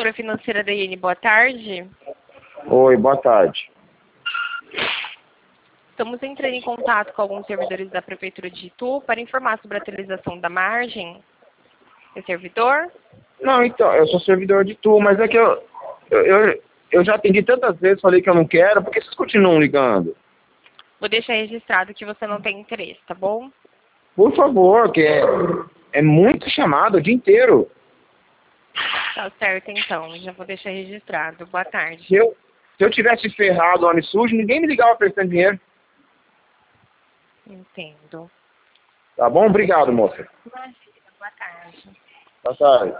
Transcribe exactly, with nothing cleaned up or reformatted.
corretora financeira da I N, boa tarde. Oi, boa tarde. Estamos entrando em contato com alguns servidores da Prefeitura de Itu para informar sobre a atualização da margem. É servidor? Não, então, eu sou servidor de tu, mas é que eu, eu, eu, eu já atendi tantas vezes, falei que eu não quero, por que vocês continuam ligando? Vou deixar registrado que você não tem interesse, tá bom? Por favor, que é, é muito chamado o dia inteiro. Tá certo, então. Já vou deixar registrado. Boa tarde. Se eu, se eu tivesse ferrado o ano sujo, ninguém me ligava prestando dinheiro. Entendo. Tá bom? Obrigado, moça. Imagina, boa tarde. Boa tarde.